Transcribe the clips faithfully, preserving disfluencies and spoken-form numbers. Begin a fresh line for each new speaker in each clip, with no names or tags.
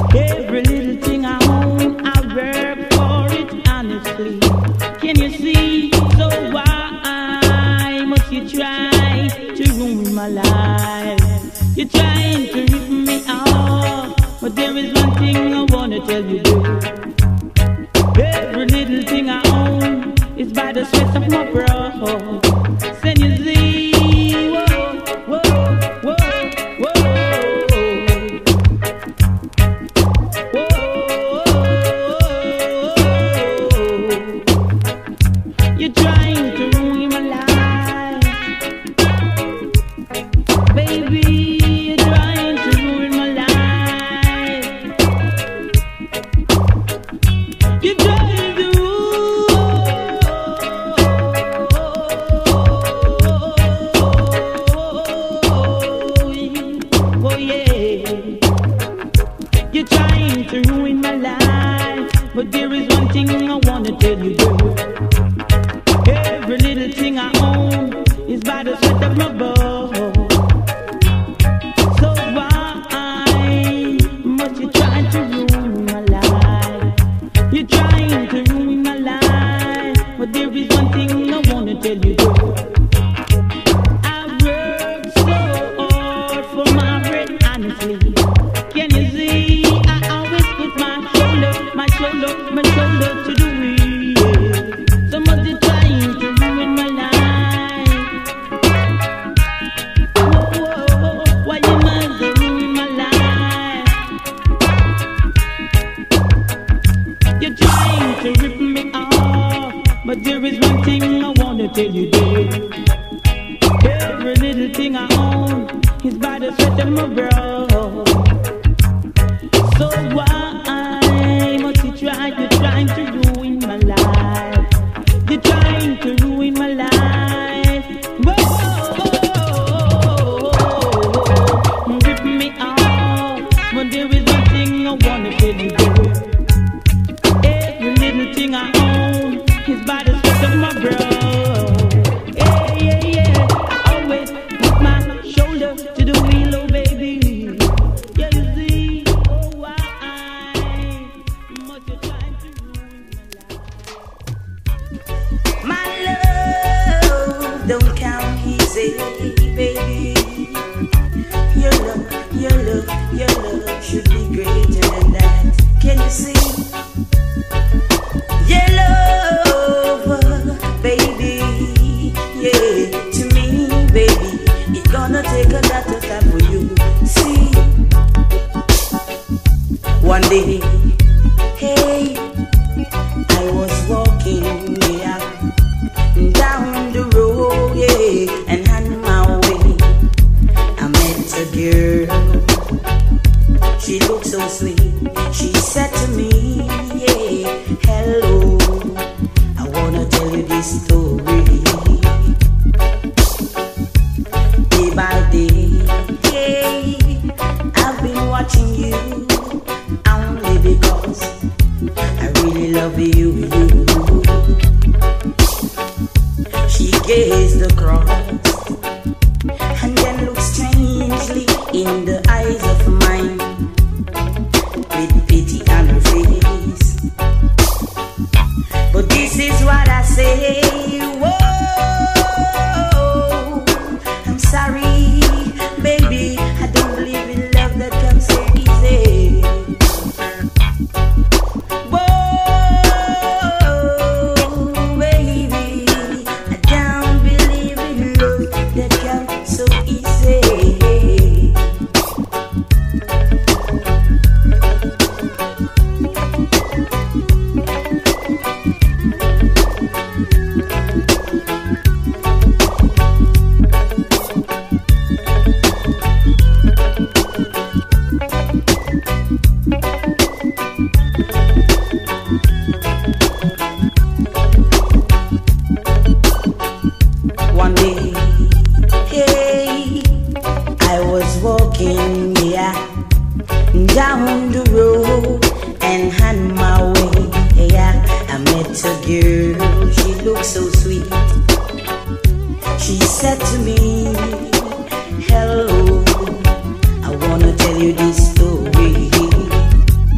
Every little thing I own, I work for it honestly. Can you see? So why must you try to ruin my life? You're trying to rip me off, but there is one thing I wanna tell you, girl. Every little thing I own is by the sweat of my brow. Send you see, whoa, whoa, whoa, whoa, whoa. You're trying to ruin my life, baby. You're trying to ruin my life. You're trying to oh yeah. You're trying to ruin my life, but there is one thing I wanna tell you, girl. Every little thing I own is by the sweat of my brow. So why must you try to ruin my life? You're trying to ruin my life, but there is one thing I wanna tell you, girl. I worked so hard for my bread, honestly. Can you see? I always put my shoulder, my shoulder, my shoulder to the wheel. So much you trying to ruin my life. Whoa, whoa, why you must ruin my life? You're trying to rip me off, but there is one thing I wanna tell you, dear. Every little thing I own is by the sweat of my brow. So why must you try? You're trying to ruin my life. You're trying to ruin my life. Whoa, rip me off, but there is one thing I wanna tell you, girl. Every little thing I own is by the sweat of my brow. Yeah, yeah, yeah. I always put my shoulder to the wheel, oh baby. Yeah, you see, oh why must you try to ruin my life?
My love don't count easy, baby. Your love, your love, your love should be greater than that. Can you see? Your love, baby, yeah, to me, baby, it's gonna take a lot of time for you. See, one day, hey, I was walking, yeah, down the road, yeah, and on my way, I met a girl. She looked so sweet. She said to me, yeah, hello, I wanna tell you this story. Day by day, yeah, I've been watching you only because I really love you, you. She gazed across and then looked strangely in the eyes of mine, with pity on her face. But this is what I say, whoa, I'm sorry, baby, I don't believe in love that comes so easy. Whoa, baby, I don't believe in love that comes so easy. One day, hey, I was walking, yeah, down the road and on my way, yeah, I met a girl. She looked so sweet. She said to me, hello, I wanna tell you this story.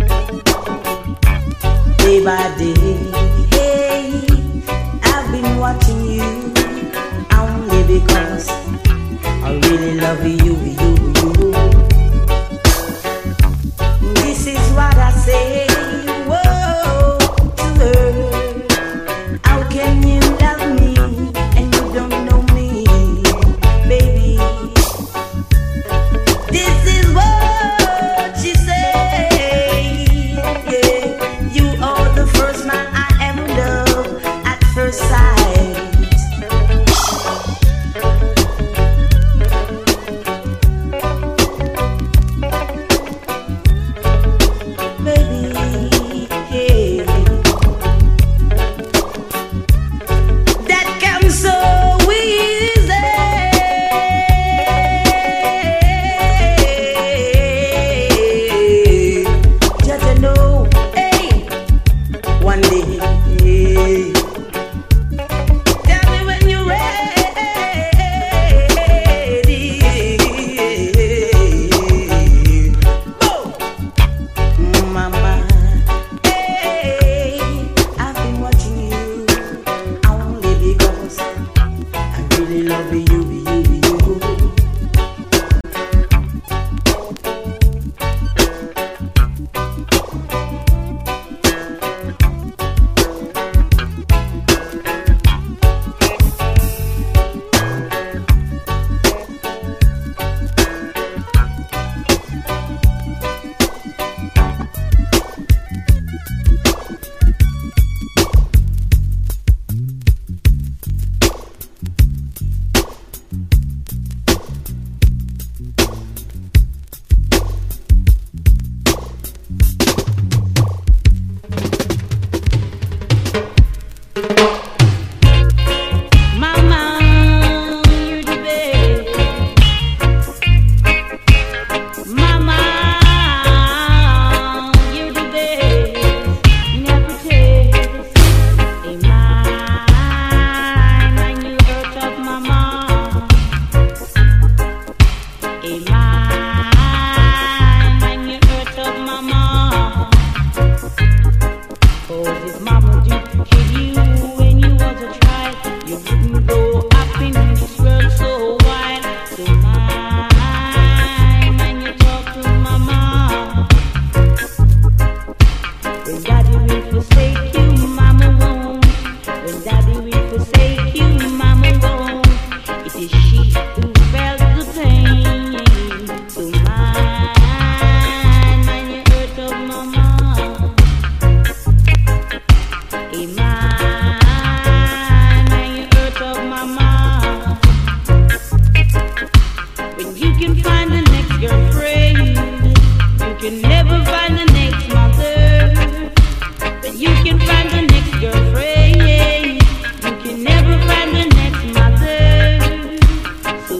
can never find the next mother, but you can find the next girlfriend. You can never find the next mother. So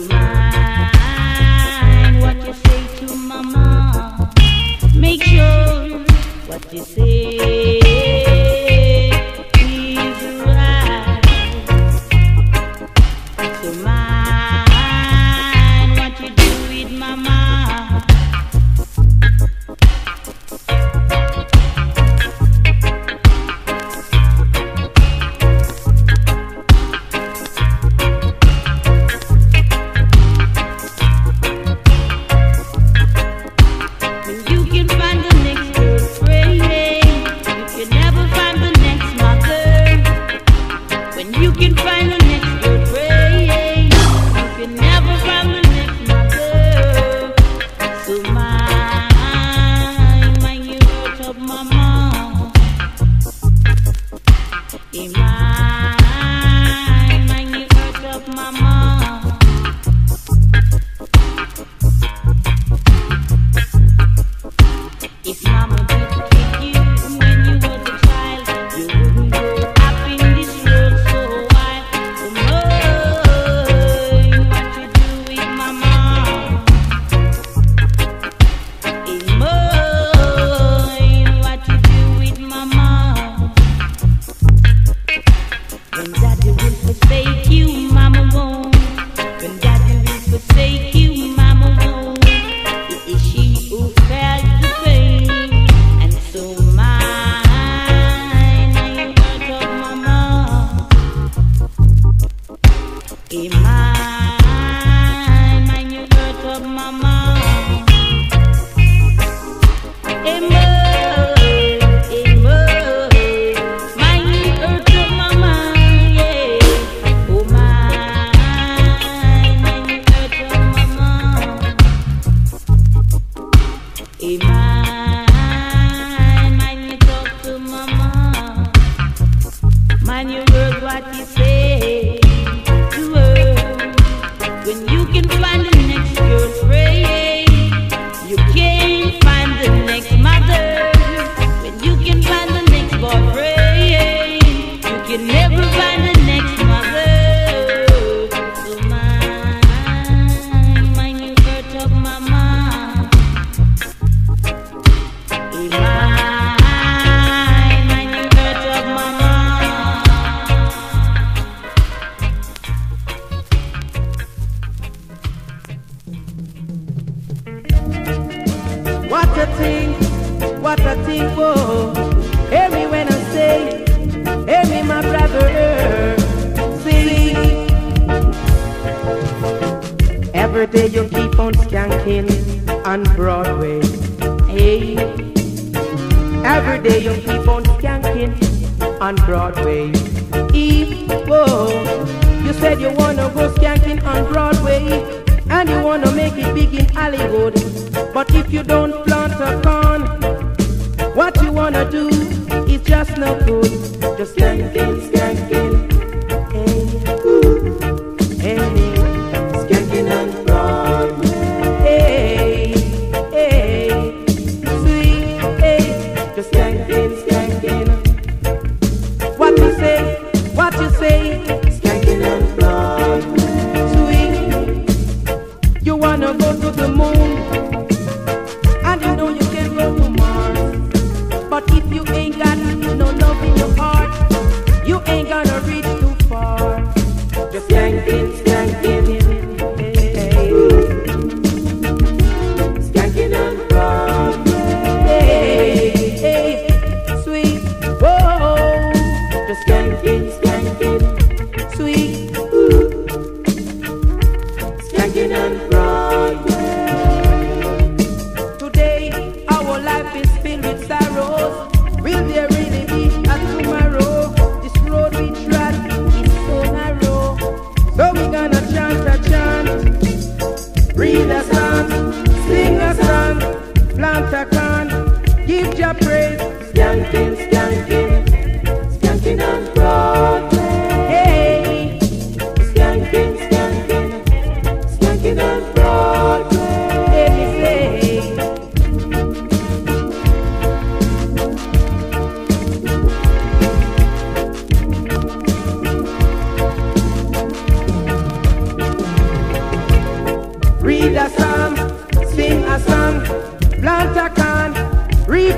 mind what you say to mama. Make sure what you say is right. So mind what you do with mama.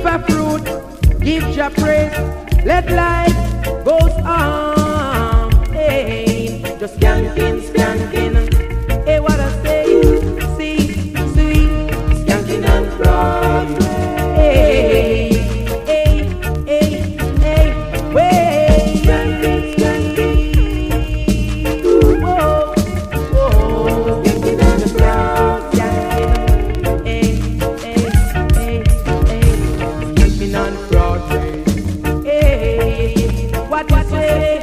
give a fruit, give Jah praise. Let life goes on. Hey, just skanking, skanking. Hey, what I say? See, sweet, skanking and fraud. Hey, hey, hey, hey, way. Skanking, skanking. Whoa, whoa. Skanking and fraud. Skanking. Hey, hey, hey, hey. Skanking and fraud. Hey, what you say?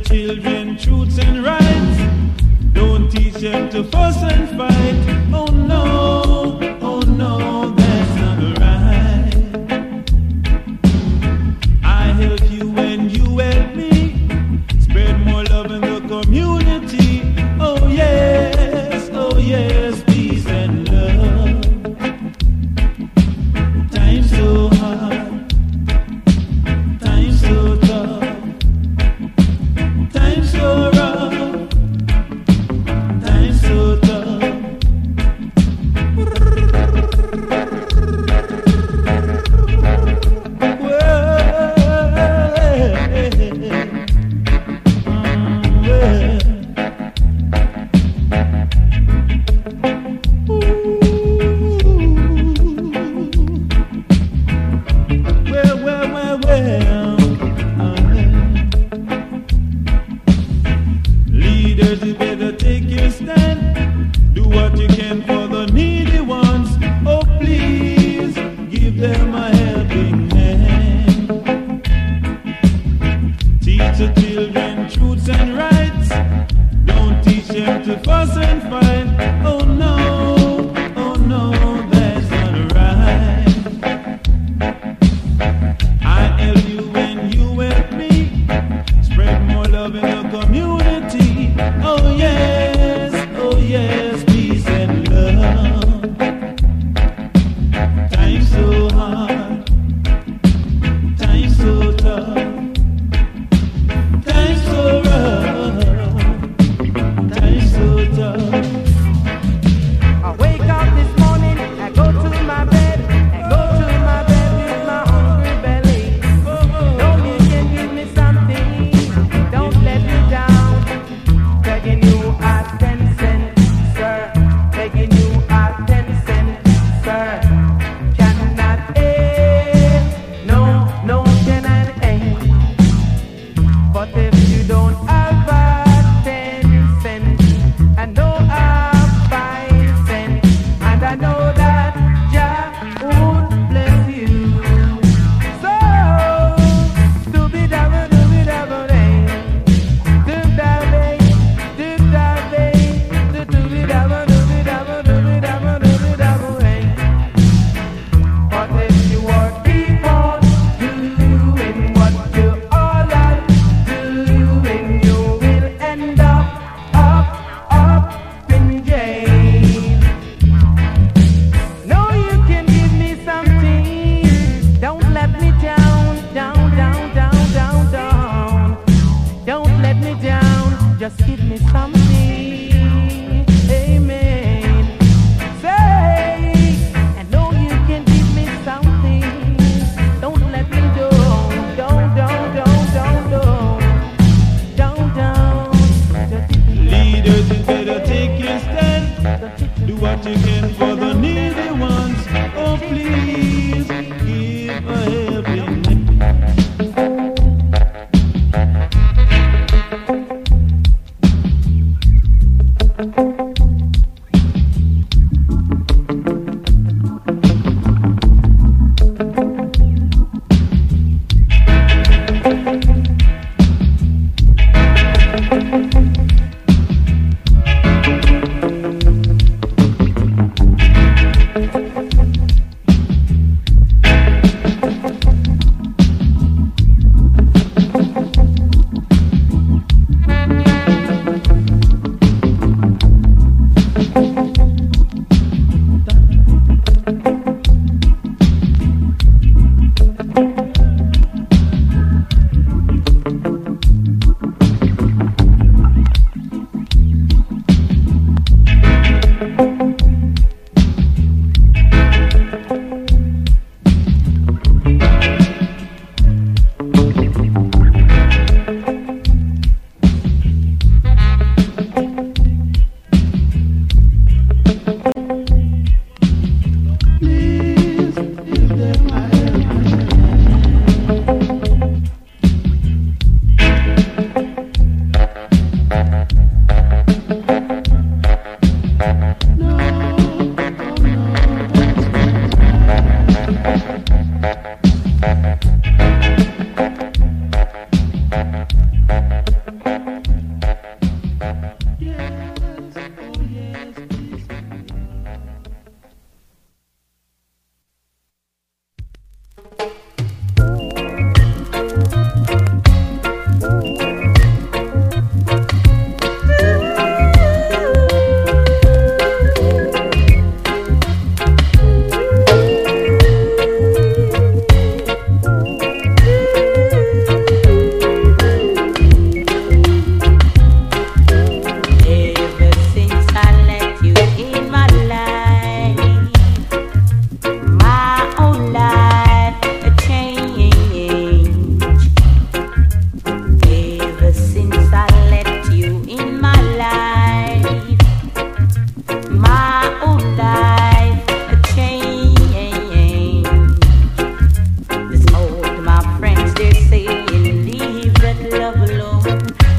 children truths and rights. Don't teach them to fuss and fight. Oh no, oh no, that's not right. I help you when you help me. Spread more love in the community. Oh yes, oh yes, peace and love. Time's so hard, time's so tough, time's so rough, time's so tough. Well, well, well, well, leaders, you better take your stand. Do what you can for the needy ones. Oh, please, give them a helping hand. Teach the children truths and rights. Don't teach them to fuss and fight. Oh no, oh no, that's not right. I help you when you help me. Spread more love in the community. Oh yes, oh yes, peace and love. Time's so hard, time's so tough, time's so rough, time's so tough.
I wake up this morning, I go to my bed, I go to my bed with my hungry belly. Know you can give me something, don't let me down. Begging you at ten cents, sir. Begging you at ten cents, sir. Cannot aid, no, no cannot aid. But if you don't have a ten cents, I know I've five cents, and I know that Jah would bless you. So, doobie-dabba, doobie-dabba-day, doobie-dabba-day, doobie-dabba-day, doobie-dabba, doobie-dabba, doobie-dabba, doobie-dabba-day. But if you are keep on doing what you all are doing, you will end up, up, up in jail. No, you can give me something. Don't let me down, down, down, down, down, down. Don't let me down. Just give me something. Amen. Say, I know you can give me something. Don't let me down, down, down, down, down, down, down, down. Just
Leaders, you better take your stand. Do what you can for the needy ones. Oh, please, give a helping hand.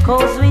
'cause we